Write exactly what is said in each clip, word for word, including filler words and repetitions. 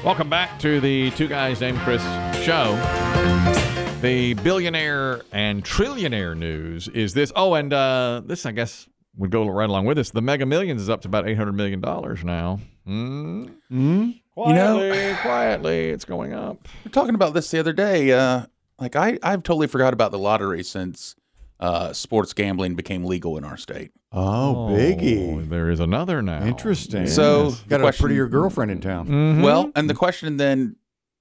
Welcome back to the Two Guys Named Chris show. The billionaire and trillionaire news is this. Oh, and uh, this, I guess, would go right along with this. The Mega Millions is up to about eight hundred million dollars now. Mm. Mm. Quietly, You know, quietly, it's going up. we were talking about this the other day. Uh, like, I, I've totally forgot about the lottery since uh, sports gambling became legal in our state. Oh, biggie. There is another now. Interesting. So, Got the a question- prettier girlfriend in town. Mhm. Well, and the question then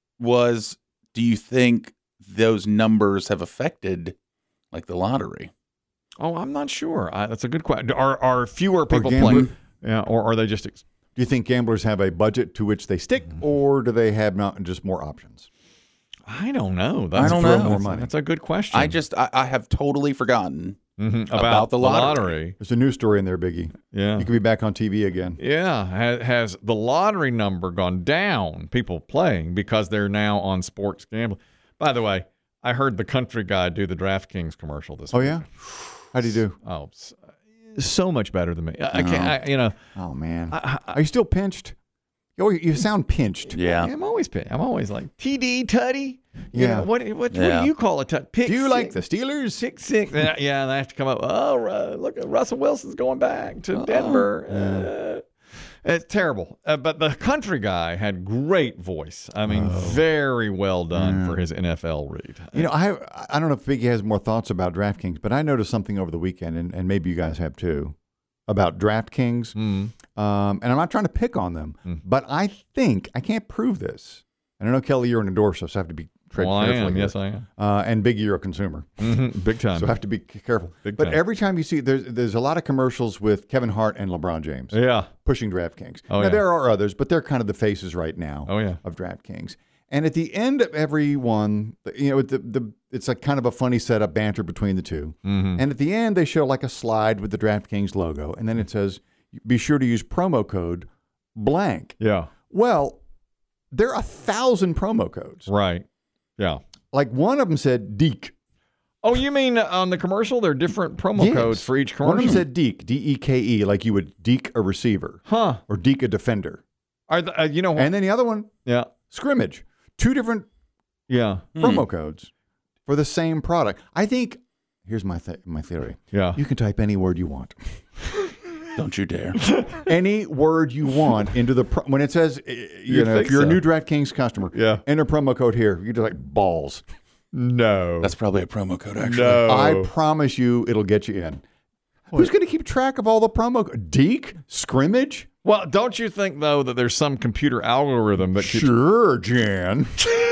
was, do you think those numbers have affected, like, the lottery? Oh, I'm not sure. I, that's a good question. Are are fewer people gambler- playing? Yeah, or are they just? Ex- Do you think gamblers have a budget to which they stick, or do they have not just more options? I don't know. That's I don't a- know. More money. That's a good question. I just, I, I have totally forgotten. Mhm. about, about the the lottery. lottery. There's a news story in there, Biggie. Yeah. You could be back on T V again. Yeah, has, has the lottery number gone down, people playing, because they're now on sports gambling? By the way, I heard the country guy do the DraftKings commercial this Oh, week. yeah? How'd you do? Oh, s- so much better than me. I, I can't, I, you know. Oh, man. I, I, Are you still pinched? Oh, you sound pinched. Yeah. I'm always pit- I'm always like T D Tutty. You Yeah. know, what what, what Yeah. do you call a tut? Pick Do you like the six, Steelers? six six? Yeah, yeah, they have to come up. Oh, Ru- look at Russell Wilson's going back to Denver. Uh, it's terrible. Uh, but the country guy had great voice. I mean, very well done for his N F L read. You know, I I don't know if Biggie has more thoughts about DraftKings, but I noticed something over the weekend, and, and maybe you guys have too, about DraftKings. Mm. Um, and I'm not trying to pick on them, Mm. but I think I can't prove this. And I know, Kelly, you're an endorser, so I have to be tread Well, I carefully. am. here. Yes, I am. Uh, and Biggie, you're a consumer, Mhm. Big time. so I have to be c- careful. Big but time. every time you see, there's there's a lot of commercials with Kevin Hart and LeBron James yeah. pushing DraftKings. Oh, now yeah. there are others, but they're kind of the faces right now Oh, yeah. of DraftKings. And at the end of every one, you know, the, the it's a kind of a funny setup banter between the two. Mm-hmm. And at the end, they show like a slide with the DraftKings logo, and then it says, "Be sure to use promo code blank." Yeah. Well, there are a thousand promo codes. Right. Yeah. Like one of them said Deke. Oh, you mean on the commercial, there are different promo Yes. codes for each One commercial? of them said Deke, D E K E, like you would Deke a receiver huh. or Deke a defender. Are the, uh, you know what? And then the other one, yeah. scrimmage. Two different Yeah. promo codes for the same product. I think, here's my th- my theory. Yeah. You can type any word you want. Don't you dare. Any word you want into the pro- when it says uh, you, You know think if you're so? a new DraftKings customer, Yeah. enter promo code here. You just like balls. No. That's probably a promo code, actually. no. I promise you, it'll get you in. Who's going to keep track of all the promo? co- Deke scrimmage? Well, don't you think, though, that there's some computer algorithm that keeps... Sure, Jan.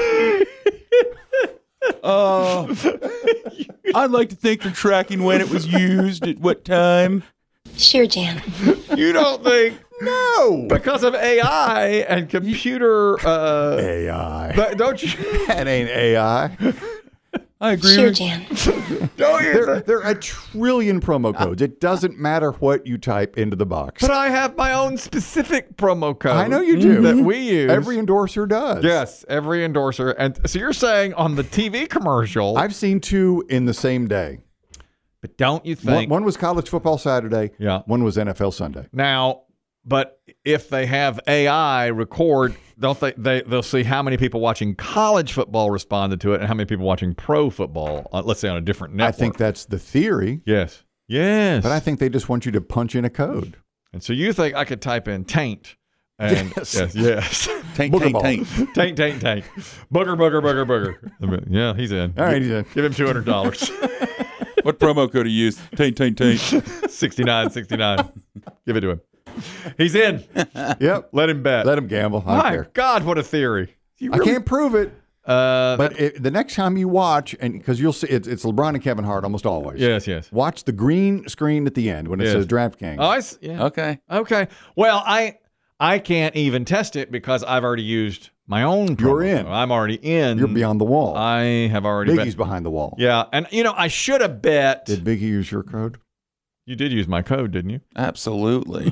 Oh, I'd like to think they're tracking when it was used, at what time. Sure, Jan. You don't think No. because of A I and computer... Uh, A I. but don't you... That ain't A I. I agree Sure, with Jan. Don't you There, think? there are a trillion promo codes. It doesn't matter what you type into the box. But I have my own specific promo code. I know you do. That we use. Every endorser does. Yes, every endorser. And so you're saying on the T V commercial... I've seen two in the same day. but don't you One, think... one was college football Saturday. Yeah. One was N F L Sunday. Now, but if they have A I record, don't they, they, they'll see how many people watching college football responded to it and how many people watching pro football, uh, let's say on a different network. I think that's the theory. Yes. Yes. But I think they just want you to punch in a code. and so you think I could type in taint and Yes. yes, yes. Tank, Booger tank, ball. tank. taint, taint, taint. Booger, booger, booger, booger. Yeah, he's in. All right, he's in. Give him two hundred dollars. What promo code do you use? Taint, taint, taint. sixty-nine, sixty-nine. Give it to him. He's in. Yep. Let him bet. Let him gamble. I don't My care. God, what a theory. You I really- can't prove it. Uh, But it, the next time you watch, and because you'll see, it's, it's LeBron and Kevin Hart almost always. yes, yes. Watch the green screen at the end when it Yes. says DraftKings. Oh, I s- yeah. Okay. Okay. Well, I I can't even test it because I've already used my own. You're promo in. code. I'm already in. You're beyond the wall. I have already. Biggie's bet. behind the wall. Yeah, and you know I should have bet. Did Biggie use your code? You did use my code, didn't you? Absolutely.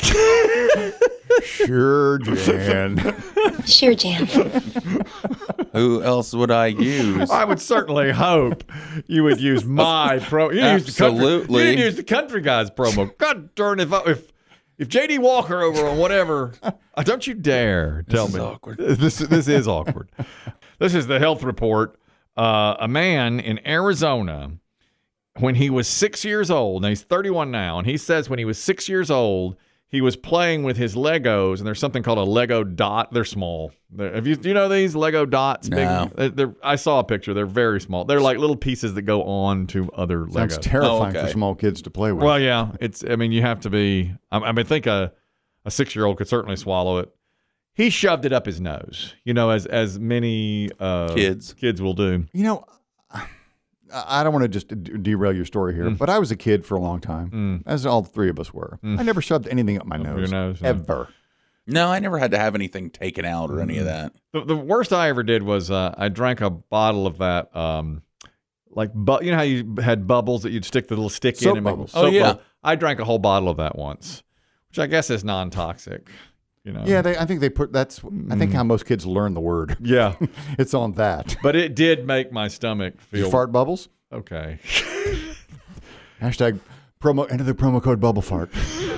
Sure, Jan. Sure, Jan. Who else would I use? I would certainly hope you would use my pro. You didn't use the country. Absolutely. You didn't use the country guy's promo. God darn! If I, if if J D Walker over on whatever, uh, don't you dare tell This me. is awkward. This, this is awkward. This is the health report. Uh, a man in Arizona, when he was six years old, now he's thirty-one now, and he says when he was six years old, he was playing with his Legos, and there's something called a Lego dot. They're small. They're, have you, do you know these Lego dots? No. Big, they're, they're, I saw a picture. They're very small. They're like little pieces that go on to other Sounds Legos. terrifying Oh, okay. for small kids to play with. Well, yeah, it's. I mean, you have to be. I, I mean, I think a a six year old could certainly swallow it. He shoved it up his nose, you know, as as many uh, Kids. kids will do. You know, I I don't want to just de- derail your story here, Mm. but I was a kid for a long time, Mm. as all three of us were. Mm. I never shoved anything up my Up your nose, nose, yeah. ever. No, I never had to have anything taken out or any of that. The, the worst I ever did was uh, I drank a bottle of that, um, like bu- you know how you had bubbles that you'd stick the little stick Soap in and make bubbles. Oh, soap yeah. bubble. I drank a whole bottle of that once, which I guess is non-toxic. You know. Yeah, they, I think they put that's. I think how most kids learn the word. Yeah, It's on that. but it did make my stomach Did you feel fart bubbles? okay. Hashtag promo. Enter the promo code bubble fart.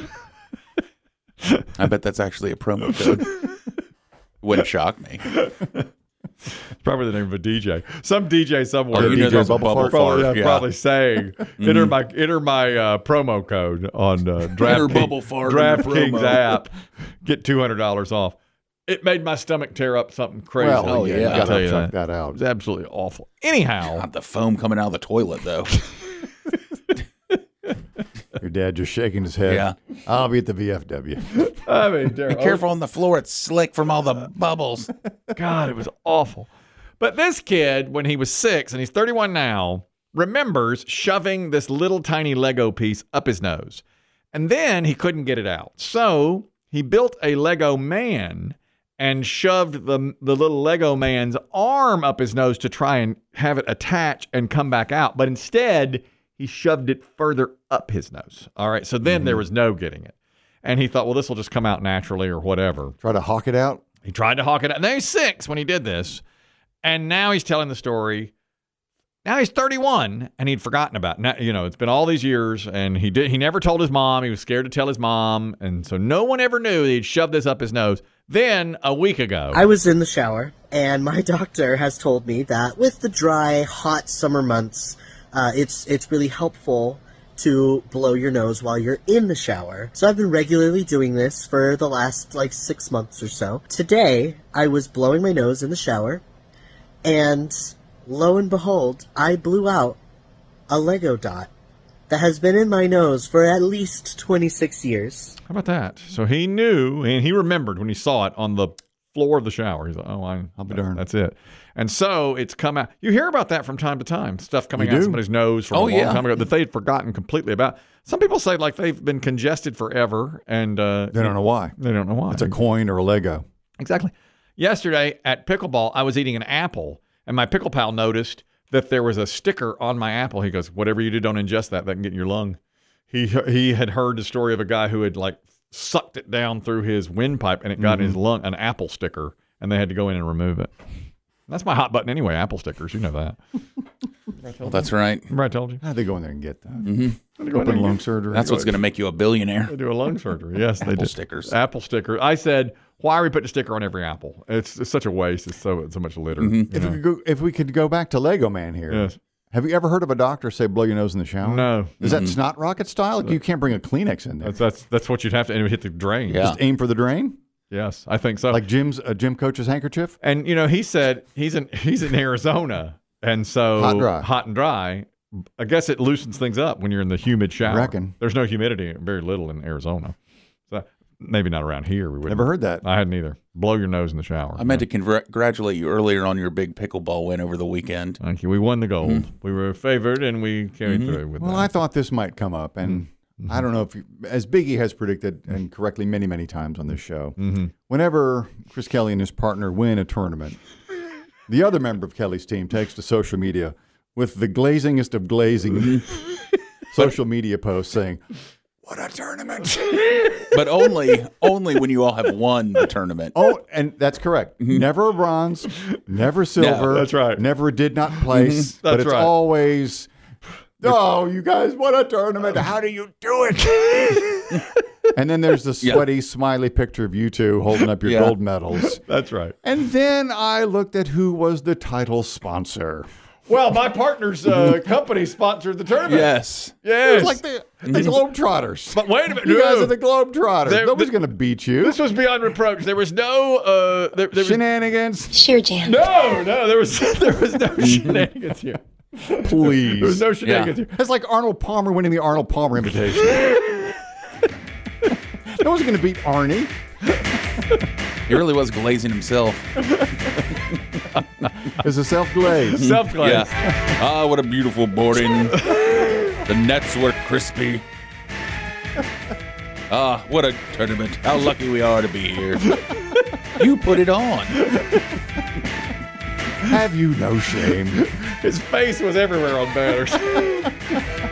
I bet that's actually a promo code. Wouldn't shock me. Probably the name of a D J. Some D J somewhere. Oh, you know D J there's a bubble bubble fart. Probably, fart. yeah, Yeah. probably saying enter my enter my uh, promo code on uh, Draft Enter King- bubble fart in the DraftKings promo. app. Get two hundred dollars off. It made my stomach tear up something crazy. Well, Oh, yeah, yeah. you I'll gotta tell you check that. that It out. was absolutely awful. Anyhow, Not the foam coming out of the toilet, though. Your dad just shaking his head. Yeah. I'll be at the V F W. I mean, Darryl, Be careful on the floor. It's slick from all the bubbles. God, it was awful. But this kid, when he was six, and he's thirty-one now, remembers shoving this little tiny Lego piece up his nose. And then he couldn't get it out. So he built a Lego man and shoved the, the little Lego man's arm up his nose to try and have it attach and come back out. But instead, he shoved it further up his nose. All right. So then there was no getting it. And he thought, well, this will just come out naturally or whatever. Try to hawk it out. He tried to hawk it out. Now he's six when he did this. And now he's telling the story. Now he's thirty-one and he'd forgotten about it. Now, you know, it's been all these years and he did he never told his mom. He was scared to tell his mom. And so no one ever knew that he'd shoved this up his nose. Then a week ago. I was in the shower, and my doctor has told me that with the dry, hot summer months, uh, it's it's really helpful to blow your nose while you're in the shower. So I've been regularly doing this for the last, like, six months or so. Today, I was blowing my nose in the shower, and lo and behold, I blew out a Lego dot that has been in my nose for at least twenty-six years. How about that? So he knew and he remembered when he saw it on the floor of the shower. He's like, oh, I, I'll be darned. That's it. And so it's come out. You hear about that from time to time. Stuff coming You out do. somebody's nose from Oh, a long yeah. time ago that they had forgotten completely about. Some people say like they've been congested forever and uh, They don't know why. they don't know why. It's a coin or a Lego. Exactly. Yesterday at pickleball, I was eating an apple, and my pickle pal noticed that there was a sticker on my apple. He goes, "Whatever you do, don't ingest that. That can get in your lung." He he had heard the story of a guy who had like sucked it down through his windpipe, and it got in his lung. An apple sticker, and they had to go in and remove it. That's my hot button anyway. Apple stickers, you know that. Well, that's right. Remember I told you? How'd they go in there and get that? Mm-hmm. Open lung surgery. That's what's going to make you a billionaire. They do a lung surgery. Yes, they Apple do. stickers. Apple sticker. I said, why are we putting a sticker on every apple? It's, it's such a waste. It's so so much litter. you If know? we, could go, if we could go back to Lego Man here, Yes. have you ever heard of a doctor say blow your nose in the shower? No. Is that snot rocket style? Like you can't bring a Kleenex in there. That's that's that's what you'd have to and it would hit the drain. Yeah. Just aim for the drain, Yes, I think so. like Jim's a gym coach's handkerchief. And you know, he said he's in he's in Arizona, and so Hot and dry. hot and dry. I guess it loosens things up when you're in the humid shower. Reckon. There's no humidity, very little in Arizona. So maybe not around here. We wouldn't. Never heard that. I hadn't either. Blow your nose in the shower. I meant to congr- congratulate you earlier on your big pickleball win over the weekend. Thank you. We won the gold. We were favored, and we carried through with Well, that. I thought this might come up, and I don't know if, you, as Biggie has predicted and correctly many, many times on this show, whenever Chris Kelly and his partner win a tournament, the other member of Kelly's team takes to social media with the glazingest of glazing social media posts saying, "What a tournament!" But only only when you all have won the tournament. Oh, and that's correct. Never a bronze, never silver. that's right. Never a did not place. but That's it's right. always, oh, you guys, what a tournament. How do you do it? And then there's the sweaty, yeah. smiley picture of you two holding up your yeah. gold medals. That's right. And then I looked at who was the title sponsor. Well, my partner's uh, company sponsored the tournament. Yes. Yes. It was like the, the Globetrotters. But wait a minute. You no. guys are the Globetrotters. There, Nobody's going to beat you. This was beyond reproach. There was no... Uh, there, there Shenanigans? Was, Sheer Jam. No, no. There was, there was no shenanigans here. Please. There was no shenanigans yeah. here. It's like Arnold Palmer winning the Arnold Palmer invitation. No one's going to beat Arnie. He really was glazing himself. It's a self-glaze. Self-glaze. Yeah. Ah, what a beautiful boarding. The nets were crispy. Ah, what a tournament. How lucky we are to be here. You put it on. Have you no shame? His face was everywhere on banners.